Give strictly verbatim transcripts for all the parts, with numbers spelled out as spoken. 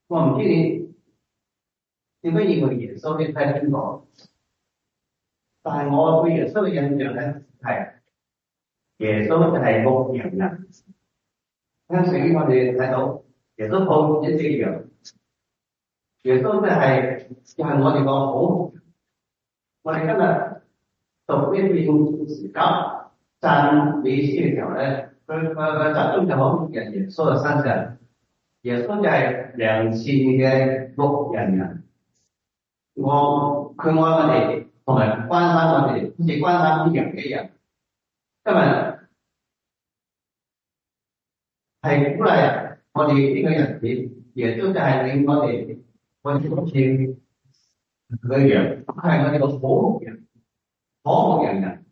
我唔知你點樣認為耶穌呢？睇邊個？但係我對耶穌嘅印象咧係耶穌就係牧羊人。喺聖經我哋睇到耶穌抱一隻羊，耶穌就係就係我哋個好牧羊。我哋今日讀呢段時間讚美詩嘅時候咧，佢佢佢集中就好牧人耶穌嘅身上。耶穌就係良善嘅牧羊人。我佢愛我哋，同埋關心我哋，好似關心啲羊一樣。今日係鼓勵我哋呢個日子，耶穌就係令我哋，我哋好似佢嘅羊，係我哋個好牧人，好牧羊人。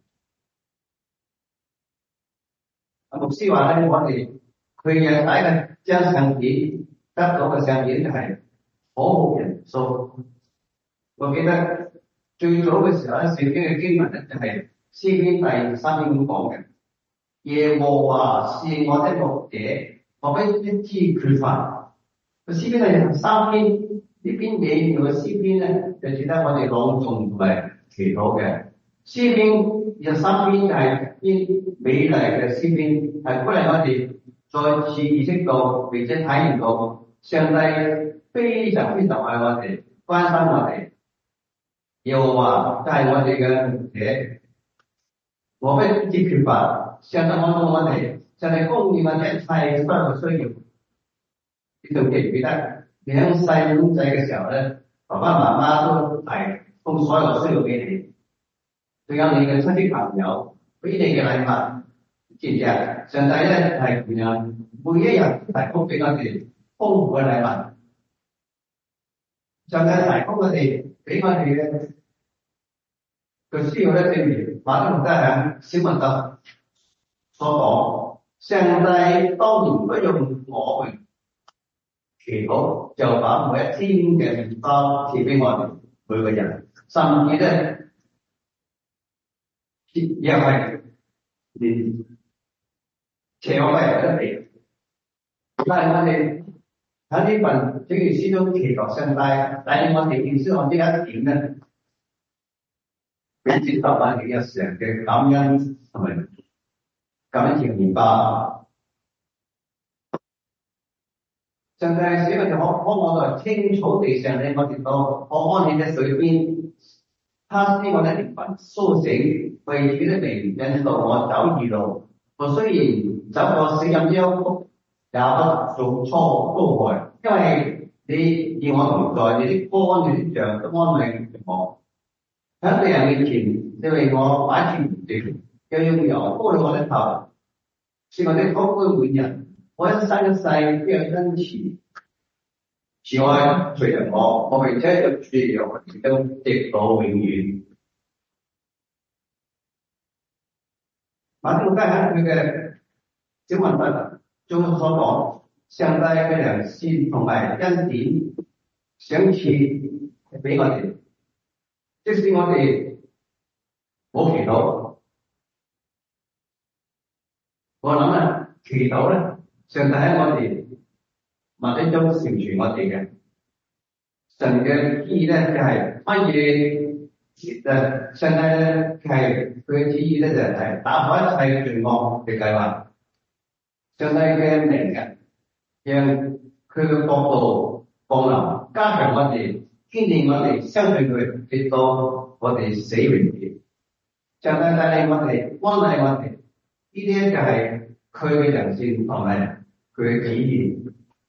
阿牧師話咧，我哋佢嘅第一個張相片得到嘅相片就係好牧人數。我記得最早嘅時候咧，聖經嘅經文咧就係詩篇第三篇咁講嘅：耶和華是我的牧者，我不知缺乏。個詩篇第十三篇呢篇嘢叫嘅詩篇咧，就值得我哋朗誦同埋祈禱嘅。詩篇二十三篇就係一篇美麗嘅詩篇，係鼓勵我哋再次意識到並且體驗到上帝非常非常愛我哋，關心我哋。耶和華就係我哋嘅牧者，我不知缺乏。上帝愛我哋，上帝供應我哋一切所有嘅需要。你仲記唔記得你喺細蚊仔嘅時候咧，爸爸媽媽都係供所有需要俾你，仲有你嘅親戚朋友俾你嘅禮物，知唔知啊？上帝咧係咁樣，每一日提供俾我哋豐富嘅禮物。上帝提供我哋俾我哋嘅佢需要咧，正如馬丁路德喺小文集所講，上帝當然不用我們祈禱，就把每一天嘅麵包賜俾我哋每個人，甚至咧亦係連邪惡嘅人都俾。但係我哋喺呢份整卷書中祈求上帝，但係我哋認識我呢一點咧，俾接受我哋日常嘅感恩同埋感恩條麵包。上帝使我哋可可我在青草地上咧，我哋到可安歇喺水邊，他使我的靈魂甦醒，為主的名引導我走義路。我雖然走過死蔭幽谷，也不做錯高害，因為你與我同在，你的竿你的杖都安慰我。喺敵人面前，你為我擺設筵席，又用油膏了我的頭，使我的口杯滿溢。我一生一世都有恩慈慈愛隨着我，我並且有主有榮都直到永遠。馬丁路德喺佢嘅小文集中所講，上帝嘅良善同埋恩典賞賜俾我哋，即使我哋冇祈禱，我諗啊，祈禱咧，上帝喺我哋物質中成全我哋嘅。神嘅旨意咧就係乜嘢？誒，上帝咧係佢嘅旨意咧就係打破一切罪惡嘅計劃。上帝嘅名嘅，讓佢嘅國度降臨，加強我哋，堅定我哋，相信佢，直到我哋死為止。上帝帶領我哋，安慰我哋，呢啲就係佢嘅良善同埋佢嘅旨意。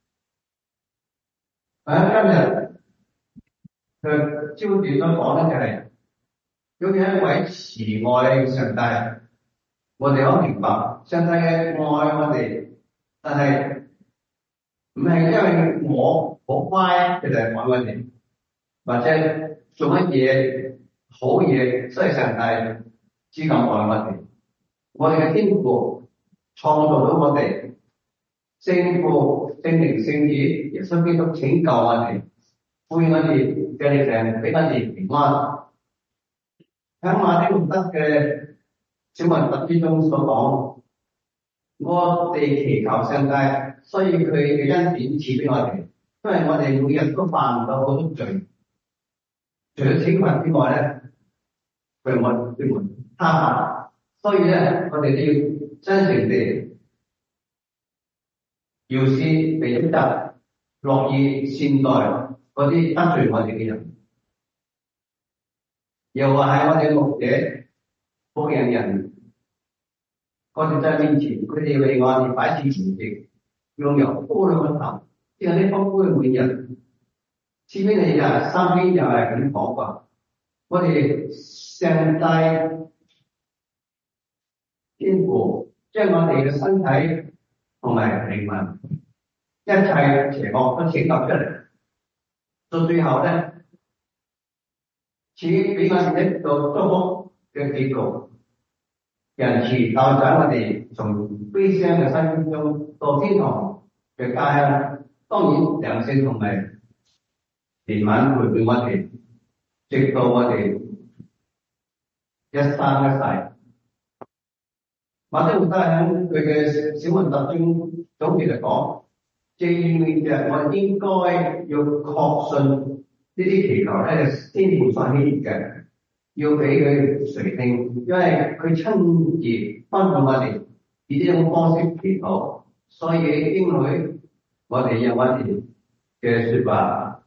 喺今日佢焦點所講咧就係、是，有一位慈愛嘅上帝，我哋可明白上帝嘅愛我哋，但係唔係因為我好乖，佢就係愛我哋，或者做乜嘢好嘢，所以上帝只咁愛我哋。我哋嘅天父創造到我哋，聖父、聖靈、聖子、耶穌基督拯救我哋，賦予我哋嘅力量，俾我哋平安。喺馬丁路德嘅小文集之中所講，我哋祈求上帝，所以佢嘅恩典賜俾我哋。 因為我哋每日都犯咗好多罪，除咗懲罰之外咧，佢我佢們他犯，所以咧我哋都要真誠地饒恕並責，樂意善待嗰啲得罪我哋嘅人。又話喺我哋牧者牧羊人，我哋在面前，佢哋為我哋擺設筵席，用油膏兩個頭，之後呢豐杯滿溢。前面你就三邊又係咁講過，我哋上帝天父將我哋嘅身體同埋靈魂一切邪惡都拯救出嚟，到最後咧，賜俾我哋一個祝福嘅結局，仁慈帶領我哋從悲傷嘅生活中到天堂嘅家鄉。當然良性同埋憐憫陪伴我哋，直到我哋一生一世。馬丁路德喺佢嘅小問答中總結嚟講，正面嘅我哋應該要確信呢啲祈求咧係天父所喜悅嘅，要俾佢垂聽，因為佢親自吩咐我哋以呢種方式祈禱，所以應許我哋有我哋嘅說話。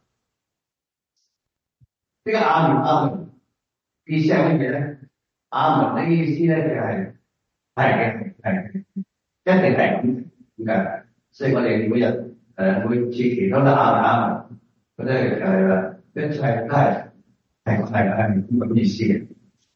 呢個阿門阿門意思係乜嘢咧？阿門呢意思咧就係係嘅係，一定係咁點解？所以我哋每日誒每次祈禱都阿門阿門，嗰啲誒一切都係係係係咁意思嘅。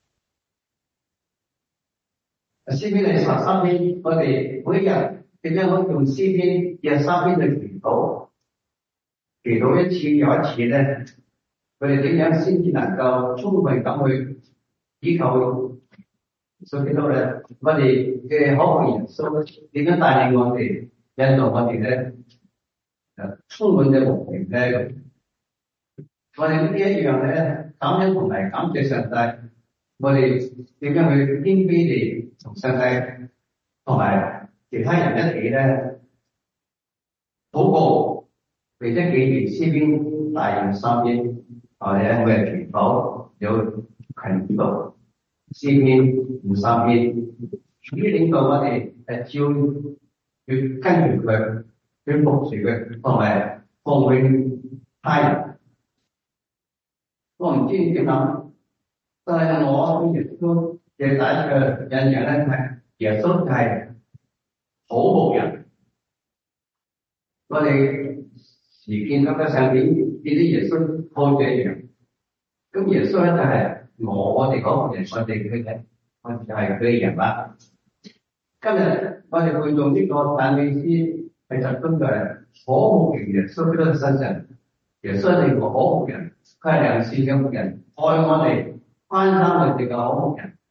詩篇第十三篇，我哋每日點樣可以用詩篇廿三篇去祈禱？祈禱一次又一次咧，佢哋點樣先至能夠充分咁去依靠所以到咧，我哋嘅可愛耶穌點樣帶領我哋，引導我哋咧，誒充滿嘅和平咧。我哋呢一樣咧，感恩同埋感謝上帝。我哋點樣去謙卑地同上帝同埋其他人一起咧禱告，並且記住詩篇第廿三篇，我哋每日祈禱有勤禱詩篇廿三篇，主領導我哋誒照去跟住佢，去服侍佢，同埋奉獻他人。我唔知你點諗，但係我對耶穌嘅第一個印象咧係耶穌係好牧人。我哋時見到嘅上面見到耶穌好隻羊，咁耶穌咧就係我我哋嗰個人，我哋佢嘅，我哋就係佢嘅人啦。今日我哋會用呢個讚美詩係集中在好牧人耶穌基督嘅身上。耶穌係個好牧人，佢係良善嘅牧人，愛我哋，關心我哋嘅好牧人。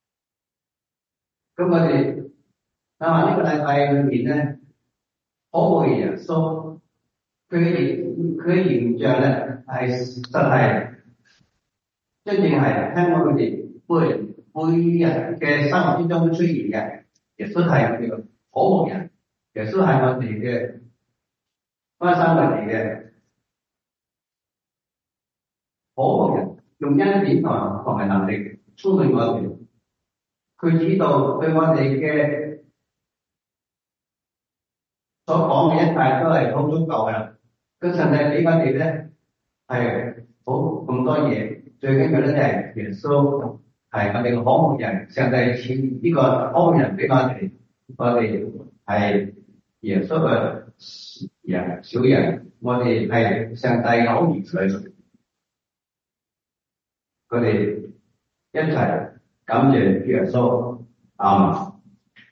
咁我哋啊呢個禮拜裏面咧，好牧人耶穌，佢嘅佢嘅形象咧係實係真正係喺我哋每每日嘅生活之中出現嘅。耶穌係我哋嘅好牧人，耶穌係我哋嘅關心我哋嘅好牧人，用恩典同同埋能力充滿我哋。佢知道對我哋嘅所講嘅一切都係好足夠嘅。咁上帝俾我哋咧係好咁多嘢，最緊要咧就係耶穌係我哋嘅好牧人。上帝賜呢個好牧人俾我哋，我哋係耶穌嘅人小人，我哋係上帝嘅好兒女。佢哋一齊感謝主耶穌，阿們。